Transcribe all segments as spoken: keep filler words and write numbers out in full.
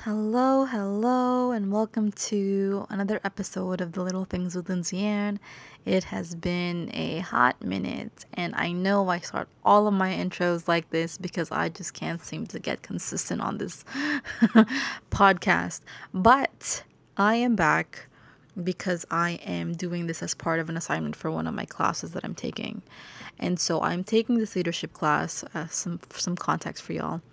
Hello, hello, and welcome to another episode of The Little Things with Lindsay Ann. It has been a hot minute, and I know I start all of my intros like this because I just can't seem to get consistent on this podcast. But I am back because I am doing this as part of an assignment for one of my classes that I'm taking. And so I'm taking this leadership class, uh, some some context for y'all.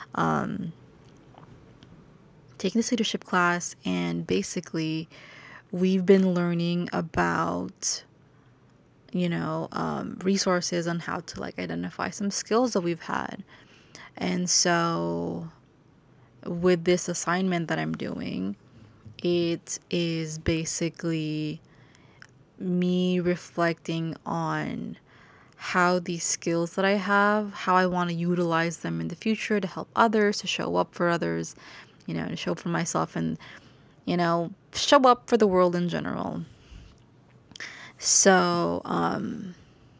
Taking this leadership class, and basically we've been learning about you know um, resources on how to like identify some skills that we've had. And so with this assignment that I'm doing, it is basically me reflecting on how these skills that I have, how I want to utilize them in the future to help others, to show up for others, you know, to show up for myself, and you know, show up for the world in general. So, um,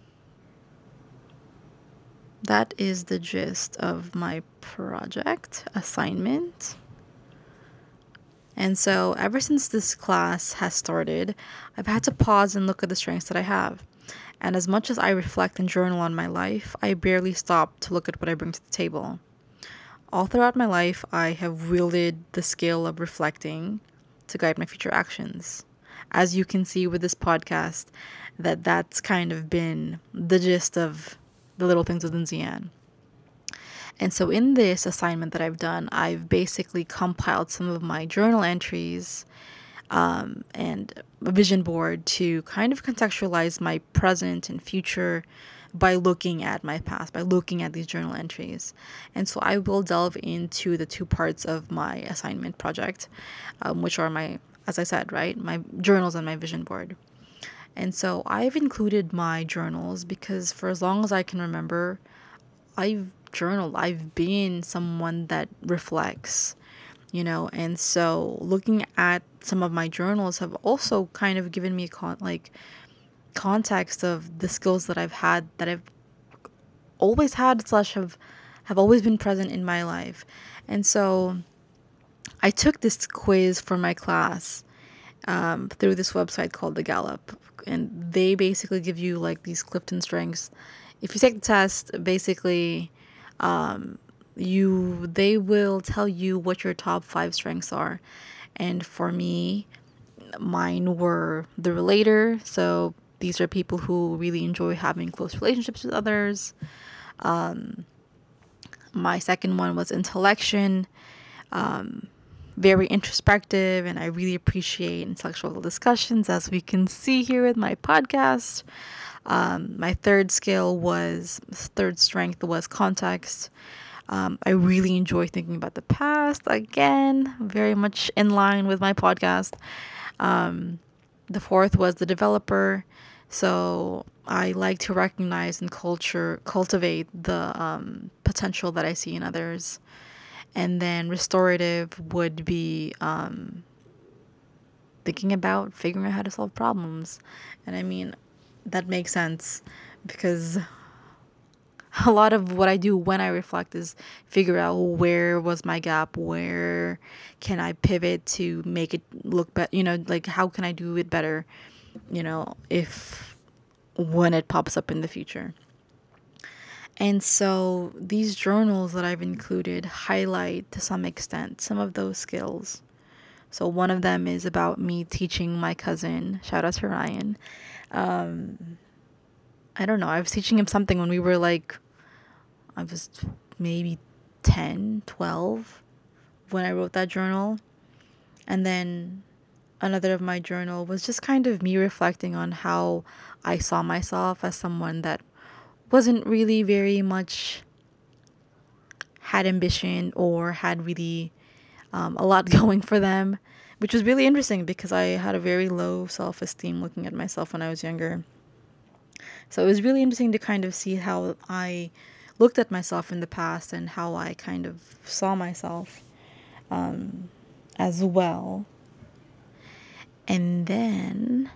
that is the gist of my project assignment. And so, ever since this class has started, I've had to pause and look at the strengths that I have. And as much as I reflect and journal on my life, I barely stop to look at what I bring to the table. All throughout my life, I have wielded the skill of reflecting to guide my future actions. As you can see with this podcast, that that's kind of been the gist of the little things with Lindsay Ann. And so in this assignment that I've done, I've basically compiled some of my journal entries um, and a vision board to kind of contextualize my present and future by looking at my past, by looking at these journal entries. And so I will delve into the two parts of my assignment project, um, which are my, as I said, right, my journals and my vision board. And so I've included my journals because for as long as I can remember, I've journaled. I've been someone that reflects, you know, and so looking at some of my journals have also kind of given me con- like context of the skills that I've had, that I've always had slash have have always been present in my life. And so I took this quiz for my class um, through this website called the Gallup, and they basically give you like these Clifton strengths. If you take the test, basically, um, you they will tell you what your top five strengths are. And for me, mine were the relator. So these are people who really enjoy having close relationships with others. My second one was intellection, very introspective, and I really appreciate intellectual discussions, as we can see here with my podcast. Um, my third skill was, third strength was context. Um, I really enjoy thinking about the past, again, very much in line with my podcast. Um, the fourth was the developer. So I like to recognize and culture cultivate the um, potential that I see in others. And then restorative would be um, thinking about figuring out how to solve problems. And I mean, that makes sense because a lot of what I do when I reflect is figure out where was my gap, where can I pivot to make it look better, you know, like how can I do it better, you know, if when it pops up in the future. And so these journals that I've included highlight to some extent some of those skills. So one of them is about me teaching my cousin, shout out to Ryan. Um, I don't know, I was teaching him something when we were like, I was maybe ten, twelve when I wrote that journal. And then another of my journal was just kind of me reflecting on how I saw myself as someone that wasn't really very much had ambition or had really um, a lot going for them, which was really interesting because I had a very low self-esteem looking at myself when I was younger. So it was really interesting to kind of see how I looked at myself in the past and how I kind of saw myself um, as well. And then,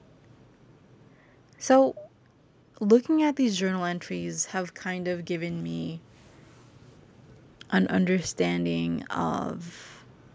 so looking at these journal entries have kind of given me an understanding of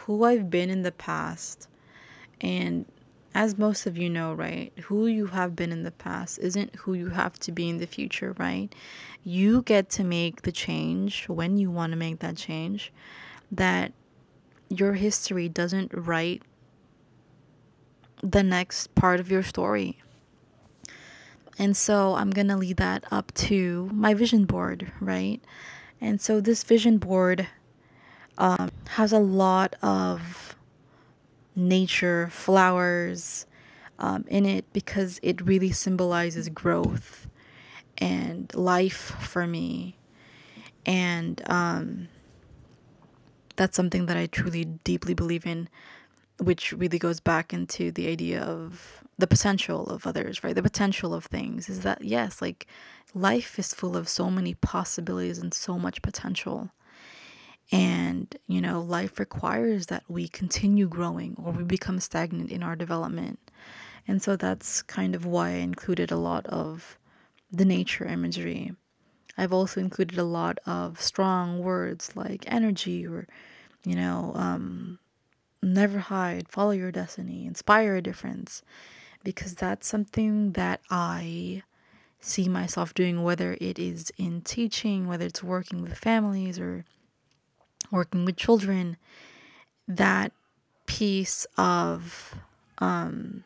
who I've been in the past, and as most of you know, right, who you have been in the past isn't who you have to be in the future, right? You get to make the change when you want to make that change. That your history doesn't write the next part of your story. And so I'm going to lead that up to my vision board, right? And so this vision board um, has a lot of nature, flowers um, in it because it really symbolizes growth and life for me. And um, that's something that I truly deeply believe in, which really goes back into the idea of the potential of others, right? The potential of things is that, yes, like life is full of so many possibilities and so much potential. And, you know, life requires that we continue growing or we become stagnant in our development. And so that's kind of why I included a lot of the nature imagery. I've also included a lot of strong words like energy or, you know, um, never hide, follow your destiny, inspire a difference, because that's something that I see myself doing, whether it is in teaching, whether it's working with families or working with children. That piece of um,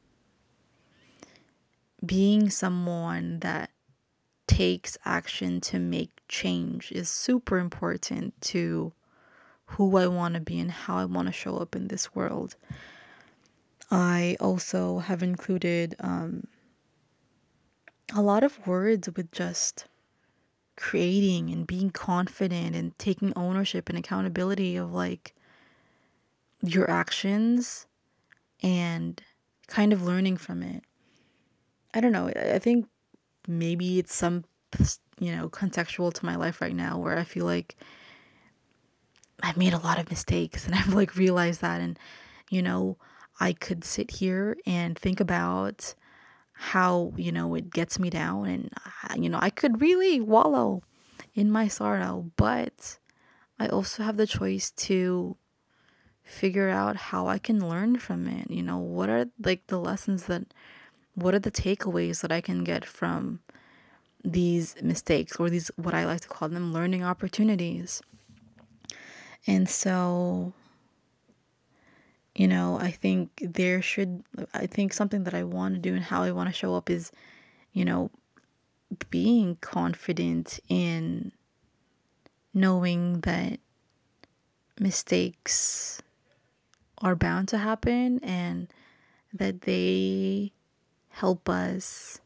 being someone that takes action to make change is super important to who I want to be and how I want to show up in this world. I also have included um, a lot of words with just creating and being confident and taking ownership and accountability of like your actions and kind of learning from it. I don't know. I I think maybe it's some, you know, contextual to my life right now where I feel like I've made a lot of mistakes and I've like realized that. And, you know, I could sit here and think about how, you know, it gets me down and, uh, you know, I could really wallow in my sorrow, but I also have the choice to figure out how I can learn from it. You know, what are like the lessons that, what are the takeaways that I can get from these mistakes or these, what I like to call them, learning opportunities. And so, you know, I think there should, I think something that I want to do and how I want to show up is, you know, being confident in knowing that mistakes are bound to happen and that they help us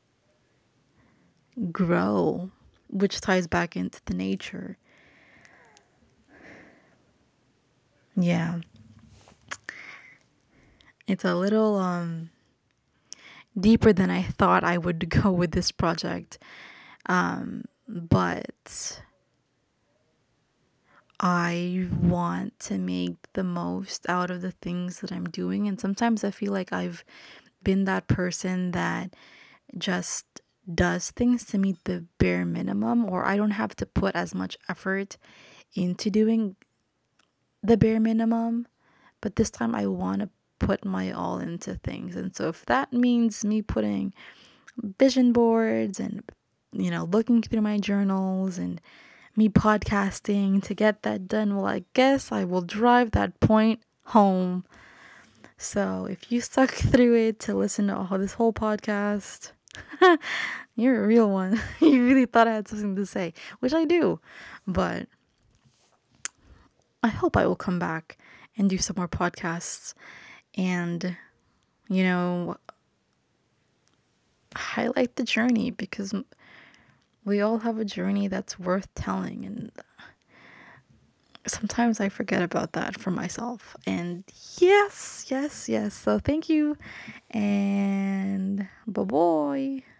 grow, which ties back into the nature. Yeah. It's a little um deeper than I thought I would go with this project. Um but I want to make the most out of the things that I'm doing, and sometimes I feel like I've been that person that just does things to meet the bare minimum, or I don't have to put as much effort into doing the bare minimum. But this time I want to put my all into things. And so if that means me putting vision boards and, you know, looking through my journals and me podcasting to get that done, well, I guess I will drive that point home. So if you stuck through it to listen to all this whole podcast, you're a real one. You really thought I had something to say, which I do. But I hope I will come back and do some more podcasts and, you know, highlight the journey, because we all have a journey that's worth telling. And sometimes I forget about that for myself. And yes, yes, yes. So thank you. And bye bye.